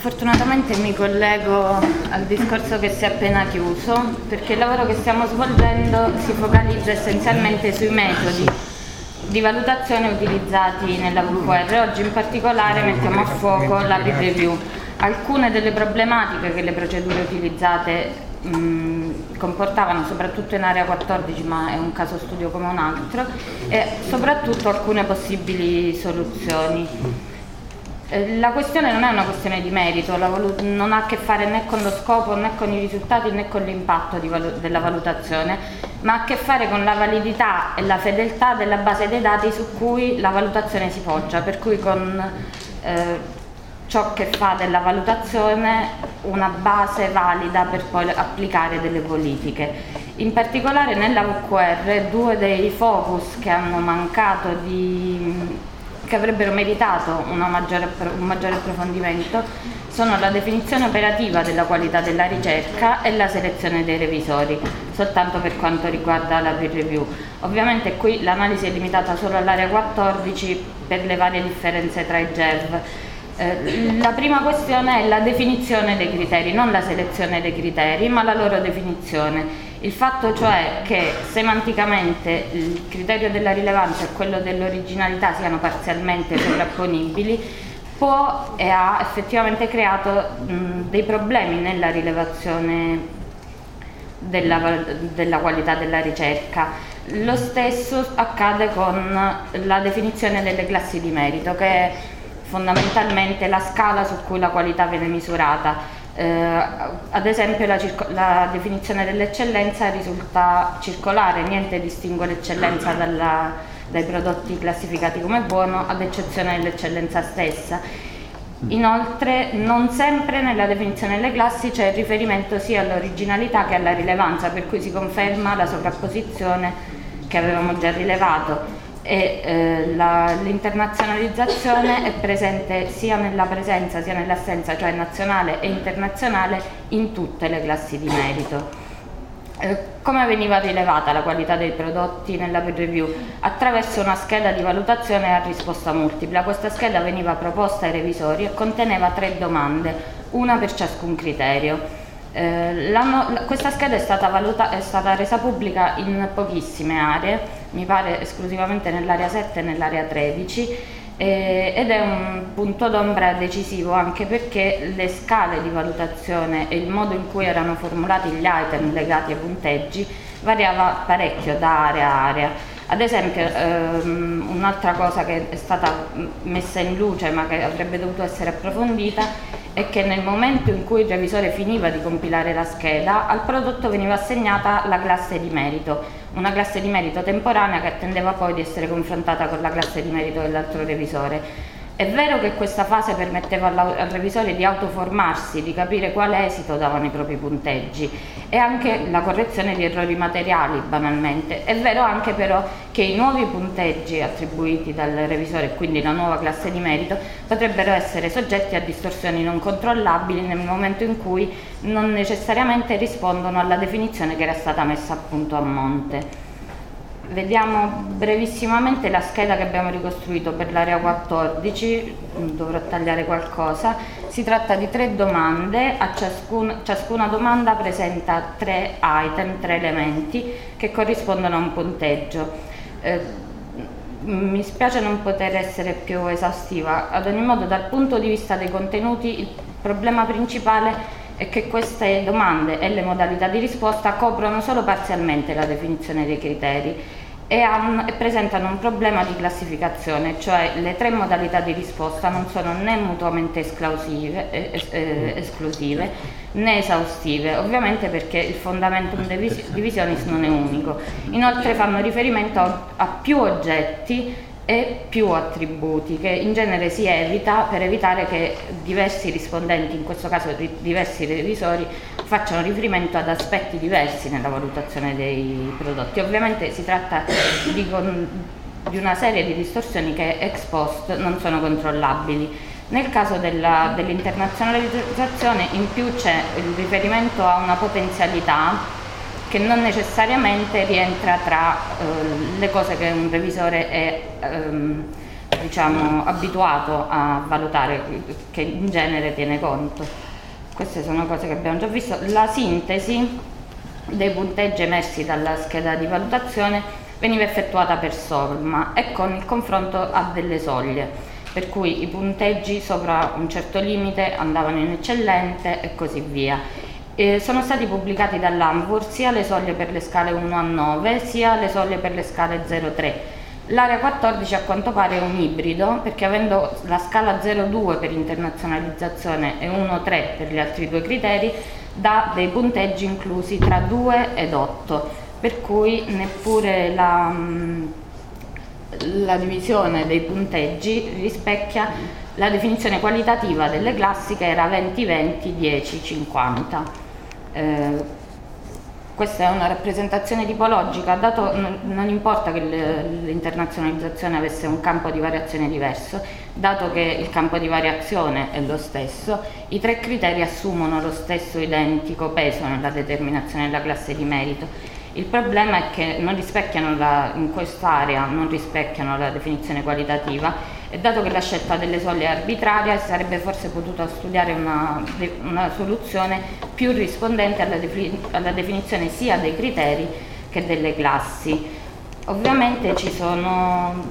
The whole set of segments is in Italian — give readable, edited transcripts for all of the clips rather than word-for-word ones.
Fortunatamente mi collego al discorso che si è appena chiuso, perché il lavoro che stiamo svolgendo si focalizza essenzialmente sui metodi di valutazione utilizzati nella VQR. Oggi in particolare mettiamo a fuoco la peer review. Alcune delle problematiche che le procedure utilizzate comportavano, soprattutto in area 14, ma è un caso studio come un altro, e soprattutto alcune possibili soluzioni. La questione non è una questione di merito, non ha a che fare né con lo scopo né con i risultati né con l'impatto della valutazione, ma ha a che fare con la validità e la fedeltà della base dei dati su cui la valutazione si poggia, per cui con ciò che fa della valutazione una base valida per poi applicare delle politiche. In particolare nella VQR due dei focus che hanno mancato che avrebbero meritato un maggiore approfondimento sono la definizione operativa della qualità della ricerca e la selezione dei revisori, soltanto per quanto riguarda la peer review. Ovviamente qui l'analisi è limitata solo all'area 14 per le varie differenze tra i GERV. La prima questione è la definizione dei criteri, non la selezione dei criteri, ma la loro definizione. Il fatto cioè che semanticamente il criterio della rilevanza e quello dell'originalità siano parzialmente sovrapponibili può e ha effettivamente creato dei problemi nella rilevazione della qualità della ricerca. Lo stesso accade con la definizione delle classi di merito, che è fondamentalmente la scala su cui la qualità viene misurata. Ad esempio la definizione dell'eccellenza risulta circolare, niente distingue l'eccellenza dai prodotti classificati come buono, ad eccezione dell'eccellenza stessa. Inoltre non sempre nella definizione delle classi c'è il riferimento sia all'originalità che alla rilevanza, per cui si conferma la sovrapposizione che avevamo già rilevato. L'internazionalizzazione è presente sia nella presenza sia nell'assenza, cioè nazionale e internazionale, in tutte le classi di merito. Come veniva rilevata la qualità dei prodotti nella peer review? Attraverso una scheda di valutazione a risposta multipla. Questa scheda veniva proposta ai revisori e conteneva 3 domande, una per ciascun criterio. Questa scheda è stata resa pubblica in pochissime aree, mi pare esclusivamente nell'area 7 e nell'area 13, ed è un punto d'ombra decisivo anche perché le scale di valutazione e il modo in cui erano formulati gli item legati ai punteggi variava parecchio da area a area. Ad esempio, un'altra cosa che è stata messa in luce ma che avrebbe dovuto essere approfondita è che nel momento in cui il revisore finiva di compilare la scheda, al prodotto veniva assegnata la classe di merito, una classe di merito temporanea che attendeva poi di essere confrontata con la classe di merito dell'altro revisore. È vero che questa fase permetteva al revisore di autoformarsi, di capire quale esito davano i propri punteggi e anche la correzione di errori materiali, banalmente. È vero anche però che i nuovi punteggi attribuiti dal revisore, quindi la nuova classe di merito, potrebbero essere soggetti a distorsioni non controllabili nel momento in cui non necessariamente rispondono alla definizione che era stata messa appunto a monte. Vediamo brevissimamente la scheda che abbiamo ricostruito per l'area 14, dovrò tagliare qualcosa. Si tratta di 3 domande, ciascuna domanda presenta 3 item, 3 elementi che corrispondono a un punteggio. Mi spiace non poter essere più esaustiva, ad ogni modo dal punto di vista dei contenuti il problema principale è che queste domande e le modalità di risposta coprono solo parzialmente la definizione dei criteri e presentano un problema di classificazione, cioè le 3 modalità di risposta non sono né mutuamente esclusive né esaustive, ovviamente perché il fundamentum divisionis non è unico. Inoltre fanno riferimento a più oggetti e più attributi che in genere si evita per evitare che diversi rispondenti, in questo caso diversi revisori, facciano riferimento ad aspetti diversi nella valutazione dei prodotti. Ovviamente si tratta di una serie di distorsioni che ex post non sono controllabili. Nel caso dell'internazionalizzazione in più c'è il riferimento a una potenzialità che non necessariamente rientra tra le cose che un revisore è diciamo, abituato a valutare, che in genere tiene conto. Queste sono cose che abbiamo già visto. La sintesi dei punteggi emersi dalla scheda di valutazione veniva effettuata per somma e con il confronto a delle soglie, per cui i punteggi sopra un certo limite andavano in eccellente e così via. Sono stati pubblicati dall'ANVUR sia le soglie per le scale 1 a 9 sia le soglie per le scale 0-3. L'area 14 a quanto pare è un ibrido, perché avendo la scala 0,2 per internazionalizzazione e 1,3 per gli altri due criteri, dà dei punteggi inclusi tra 2 ed 8, per cui neppure la divisione dei punteggi rispecchia la definizione qualitativa delle classi, che era 20-20, 10-50. Questa è una rappresentazione tipologica, dato non importa che l'internazionalizzazione avesse un campo di variazione diverso, dato che il campo di variazione è lo stesso, i tre criteri assumono lo stesso identico peso nella determinazione della classe di merito. Il problema è che non rispecchiano in quest'area non rispecchiano la definizione qualitativa, e dato che la scelta delle soglie è arbitraria, si sarebbe forse potuto studiare una soluzione più rispondente alla definizione sia dei criteri che delle classi. Ovviamente ci sono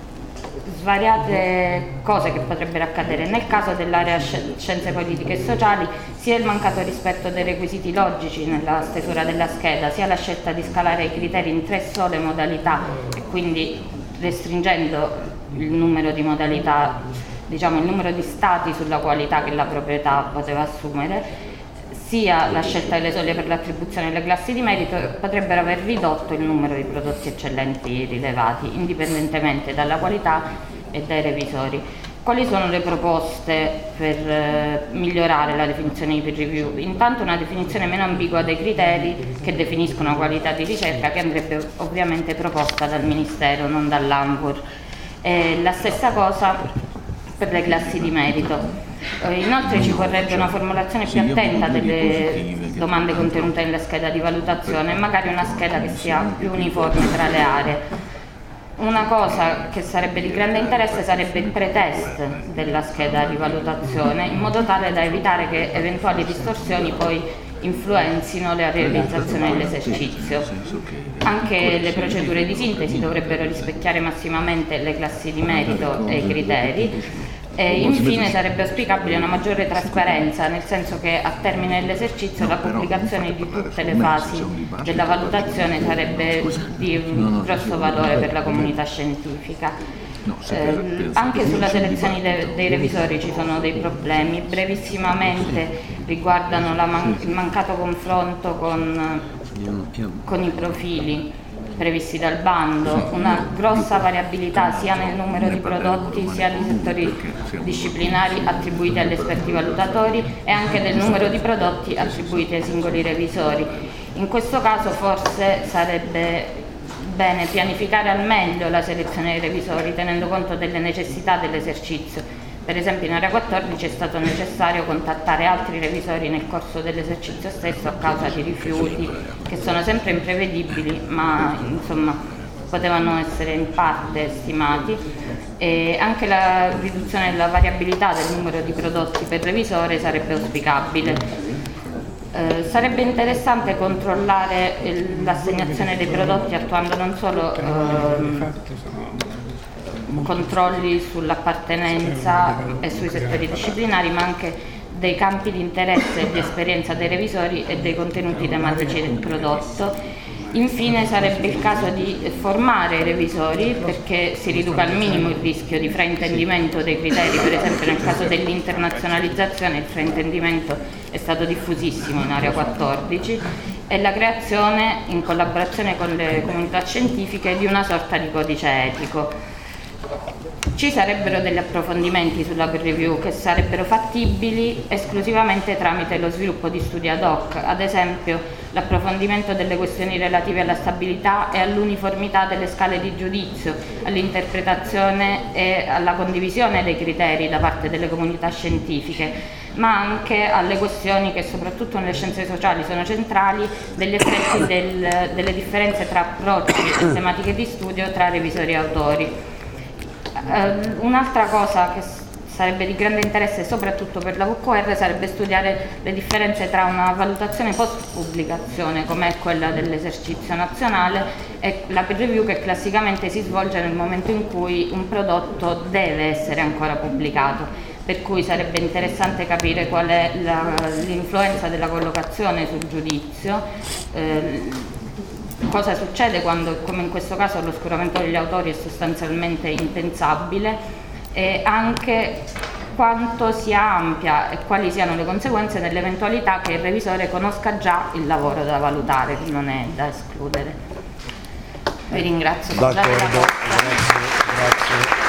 svariate cose che potrebbero accadere. Nel caso dell'area scienze politiche e sociali, sia il mancato rispetto dei requisiti logici nella stesura della scheda, sia la scelta di scalare i criteri in 3 sole modalità e quindi restringendo il numero di modalità, diciamo il numero di stati sulla qualità che la proprietà poteva assumere, sia la scelta delle soglie per l'attribuzione delle classi di merito, potrebbero aver ridotto il numero di prodotti eccellenti rilevati, indipendentemente dalla qualità e dai revisori. Quali sono le proposte per migliorare la definizione di peer review? Intanto una definizione meno ambigua dei criteri che definiscono la qualità di ricerca, che andrebbe ovviamente proposta dal Ministero, non dall'ANVUR. La stessa cosa per le classi di merito. Inoltre ci vorrebbe una formulazione più attenta delle domande contenute nella scheda di valutazione e magari una scheda che sia più uniforme tra le aree. Una cosa che sarebbe di grande interesse sarebbe il pretest della scheda di valutazione, in modo tale da evitare che eventuali distorsioni poi influenzino la realizzazione dell'esercizio. Anche le procedure di sintesi dovrebbero rispecchiare massimamente le classi di merito e i criteri. E infine sarebbe auspicabile una maggiore trasparenza, nel senso che a termine dell'esercizio la pubblicazione di tutte le fasi della valutazione sarebbe di un grosso valore per la comunità scientifica. Anche sulla selezione dei revisori ci sono dei problemi. Brevissimamente riguardano il mancato confronto con i profili previsti dal bando, una grossa variabilità sia nel numero di prodotti sia nei settori disciplinari attribuiti agli esperti valutatori e anche del numero di prodotti attribuiti ai singoli revisori. In questo caso forse sarebbe bene pianificare al meglio la selezione dei revisori, tenendo conto delle necessità dell'esercizio. Per esempio in area 14 è stato necessario contattare altri revisori nel corso dell'esercizio stesso a causa di rifiuti che sono sempre imprevedibili, ma insomma potevano essere in parte stimati, e anche la riduzione della variabilità del numero di prodotti per revisore sarebbe auspicabile. Sarebbe interessante controllare l'assegnazione dei prodotti attuando non solo controlli sull'appartenenza e sui settori disciplinari, ma anche dei campi di interesse e di esperienza dei revisori e dei contenuti tematici del prodotto. Infine sarebbe il caso di formare i revisori perché si riduca al minimo il rischio di fraintendimento dei criteri. Per esempio nel caso dell'internazionalizzazione il fraintendimento è stato diffusissimo in area 14, e la creazione, in collaborazione con le comunità scientifiche, di una sorta di codice etico. Ci sarebbero degli approfondimenti sulla peer review che sarebbero fattibili esclusivamente tramite lo sviluppo di studi ad hoc, ad esempio l'approfondimento delle questioni relative alla stabilità e all'uniformità delle scale di giudizio, all'interpretazione e alla condivisione dei criteri da parte delle comunità scientifiche, ma anche alle questioni che soprattutto nelle scienze sociali sono centrali, degli effetti delle differenze tra approcci e tematiche di studio tra revisori e autori. Un'altra cosa che sarebbe di grande interesse soprattutto per la VQR sarebbe studiare le differenze tra una valutazione post pubblicazione come è quella dell'esercizio nazionale e la peer review che classicamente si svolge nel momento in cui un prodotto deve essere ancora pubblicato, per cui sarebbe interessante capire qual è l'influenza della collocazione sul giudizio, cosa succede quando, come in questo caso, l'oscuramento degli autori è sostanzialmente impensabile, e anche quanto sia ampia e quali siano le conseguenze nell'eventualità che il revisore conosca già il lavoro da valutare, che non è da escludere. Vi ringrazio. D'accordo, grazie.